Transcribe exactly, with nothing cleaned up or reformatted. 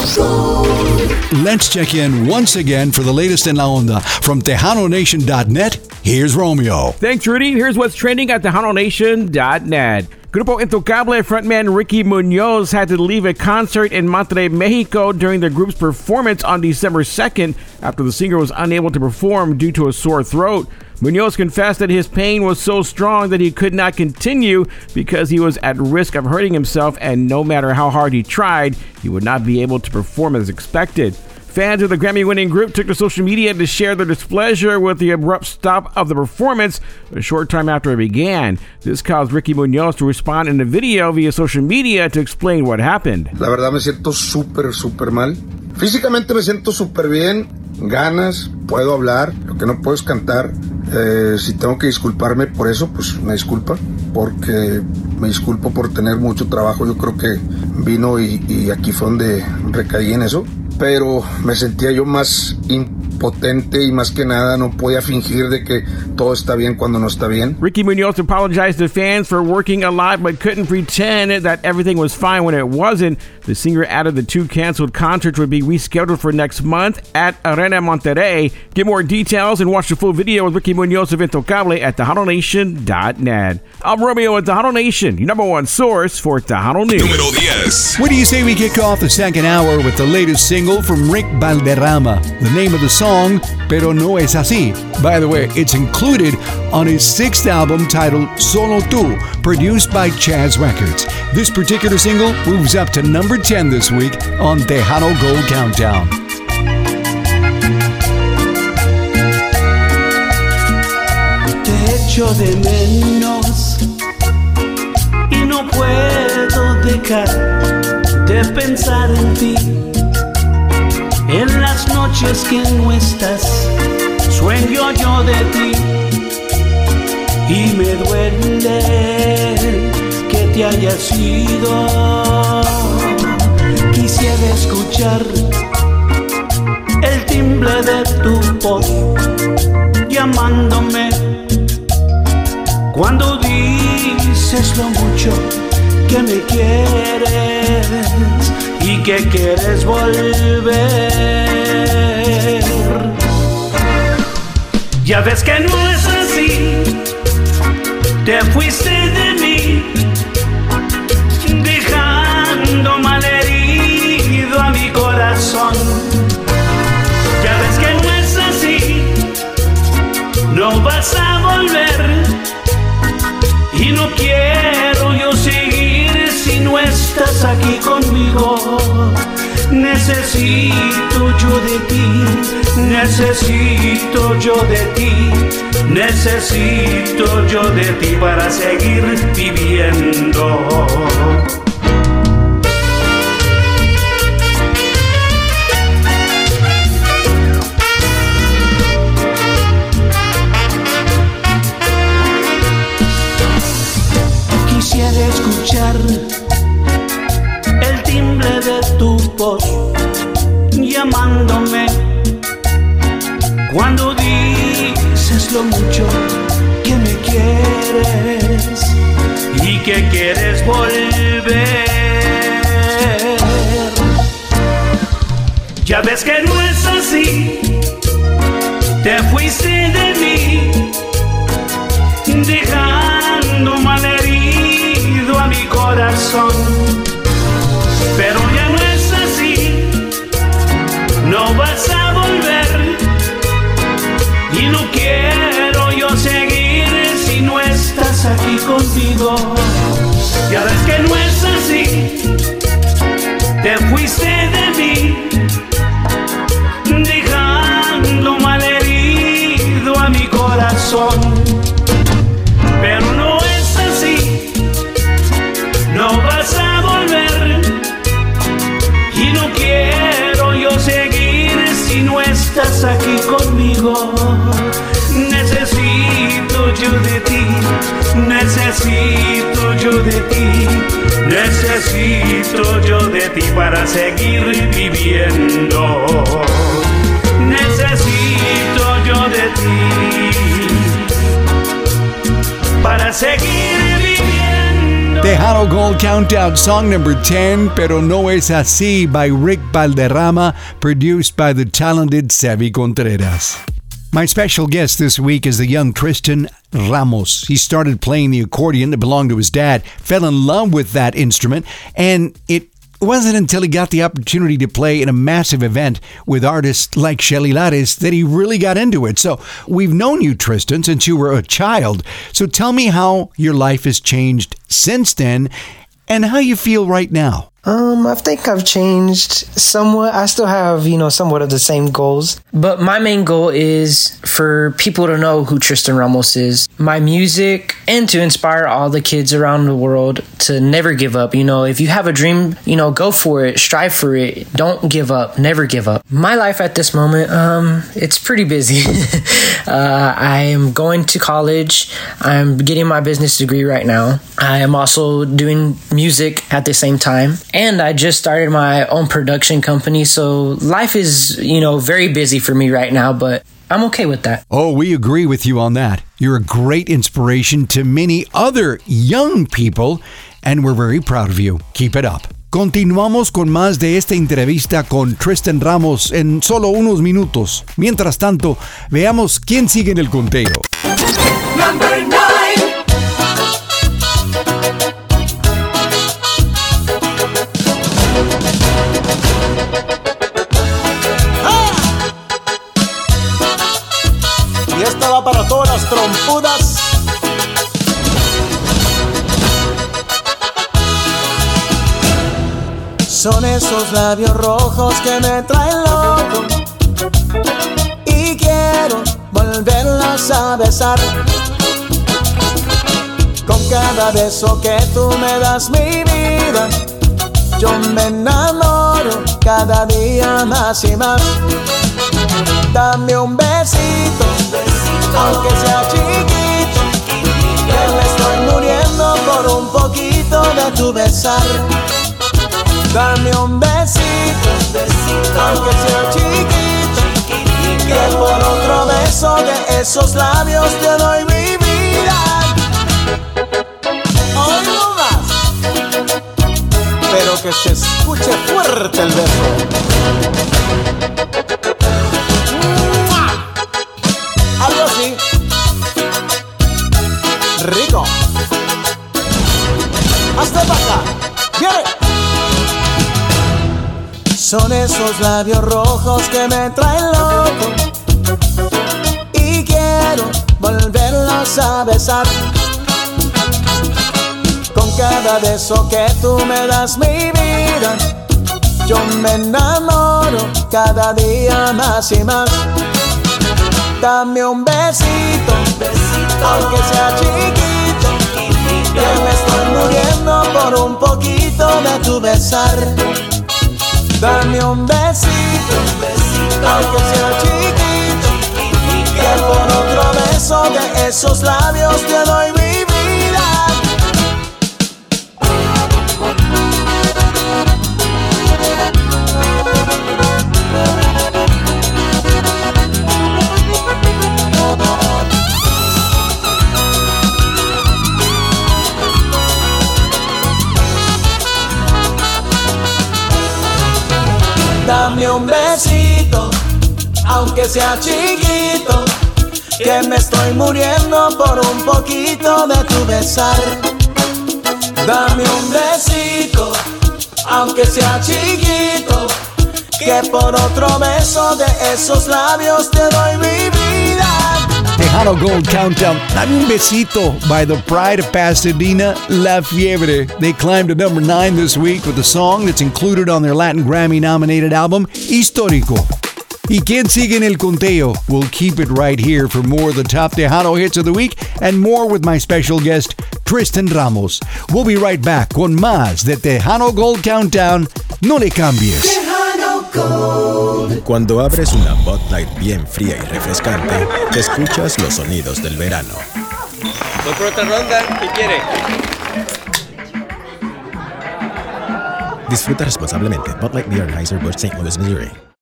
Let's check in once again for the latest in La Onda. From Tejano Nation dot net, here's Romeo. Thanks, Rudy. Here's what's trending at Tejano Nation dot net. Grupo Intocable frontman Ricky Munoz had to leave a concert in Monterrey, Mexico during the group's performance on December second after the singer was unable to perform due to a sore throat. Munoz confessed that his pain was so strong that he could not continue because he was at risk of hurting himself, and no matter how hard he tried, he would not be able to perform as expected. Fans of the Grammy-winning group took to social media to share their displeasure with the abrupt stop of the performance a short time after it began. This caused Ricky Munoz to respond in a video via social media to explain what happened. La verdad me siento súper, súper mal. Físicamente me siento súper bien, ganas, puedo hablar, lo que no puedo es cantar. Eh, si tengo que disculparme por eso, pues una disculpa, porque me disculpo por tener mucho trabajo. Yo creo que vino y, y aquí fue donde recaí en eso. Pero me sentía yo más impotente y más que nada no podía fingir de que todo está bien cuando no está bien. Ricky Munoz apologized to fans for working a lot but couldn't pretend that everything was fine when it wasn't. The singer added the two canceled concerts would be rescheduled for next month at Arena Monterrey. Get more details and watch the full video with Ricky Munoz of Intocable at Tejano Nation dot net. I'm Romeo at Tejano Nation, your number one source for Tejano News. Número diez. What do you say we kick off the second hour with the latest single from Rick Valderrama? The name of the song, Pero No Es Así. By the way, it's included on his sixth album titled Solo Tú, produced by Chaz Records. This particular single moves up to number ten this week on Tejano Gold Countdown. Te echo de menos y no puedo dejar de pensar en ti. En las noches que no estás, sueño yo de ti y me duele que te hayas ido. Quisiera escuchar el timbre de tu voz llamándome cuando dices lo mucho que me quieres y que quieres volver. Ya ves que no es así, te fuiste de mí, dejando malherido a mi corazón. Ya ves que no es así, no vas a volver y no quiero yo seguir si no estás aquí conmigo. Necesito yo de ti, necesito yo de ti, necesito yo de ti para seguir viviendo. Quisiera escuchar el timbre de tu voz llamándome cuando dices lo mucho que me quieres y que quieres volver. Ya ves que no es así, te fuiste de mí, dejando malherido a mi corazón. Pero ya no es así, no vas a volver y no quiero yo seguir si no estás aquí conmigo. Ya ves que no es así, te fuiste de mí, dejando malherido a mi corazón. Pero no es así, no vas a volver y no quiero yo seguir si no estás aquí conmigo. Necesito yo de ti, necesito yo de ti, necesito yo de ti para seguir viviendo. Necesito yo de ti para seguir viviendo. Tejano Gold Countdown, song number ten, Pero No Es Así, by Rick Valderrama, produced by the talented Sevi Contreras. My special guest this week is the young Tristan Ramos. He started playing the accordion that belonged to his dad, fell in love with that instrument, and it wasn't until he got the opportunity to play in a massive event with artists like Shelly Lares that he really got into it. So we've known you, Tristan, since you were a child. So tell me how your life has changed since then and how you feel right now. Um, I think I've changed somewhat. I still have, you know, somewhat of the same goals. But my main goal is for people to know who Tristan Ramos is, my music, and to inspire all the kids around the world to never give up. You know, if you have a dream, you know, go for it, strive for it. Don't give up, never give up. My life at this moment, um, it's pretty busy. uh, I am going to college. I'm getting my business degree right now. I am also doing music at the same time. And I just started my own production company, so life is, you know, very busy for me right now, but I'm okay with that. Oh, we agree with you on that. You're a great inspiration to many other young people, and we're very proud of you. Keep it up. Continuamos con más de esta entrevista con Tristan Ramos en solo unos minutos. Mientras tanto, veamos quién sigue en el conteo. Number nine. Para todas las trompudas. Son esos labios rojos que me traen loco y quiero volverlas a besar. Con cada beso que tú me das, mi vida, yo me enamoro cada día más y más. Dame un besito, aunque sea chiquito, que me estoy muriendo por un poquito de tu besar. Dame un besito, aunque sea chiquito, que por otro beso de esos labios te doy mi vida. Hoy no más, pero que se escuche fuerte el beso. Algo así. Rico. Hasta para acá. ¡Viene! Son esos labios rojos que me traen loco y quiero volverlos a besar. Con cada beso que tú me das, mi vida, yo me enamoro cada día más y más. Dame un besito, besito, aunque sea chiquito, que me estoy muriendo por un poquito de tu besar. Dame un besito, besito, aunque sea chiquito, que por otro beso de esos labios te doy mi vida. Dame un besito, aunque sea chiquito, que me estoy muriendo por un poquito de tu besar. Dame un besito, aunque sea chiquito, que por otro beso de esos labios te doy mi vida. Tejano Gold Countdown, Dame un Besito by the Pride of Pasadena, La Fiebre. They climbed to number nine this week with a song that's included on their Latin Grammy-nominated album, Histórico. ¿Y quién sigue en el conteo? We'll keep it right here for more of the top Tejano hits of the week and more with my special guest, Tristan Ramos. We'll be right back con más de Tejano Gold Countdown. No le cambies. Tejano Gold. Cuando abres una Bud Light bien fría y refrescante, escuchas los sonidos del verano. Voy por otra ronda. ¿Qué quiere? Disfruta responsablemente. Bud Light Beer, Anheuser-Busch, Saint Louis, Missouri.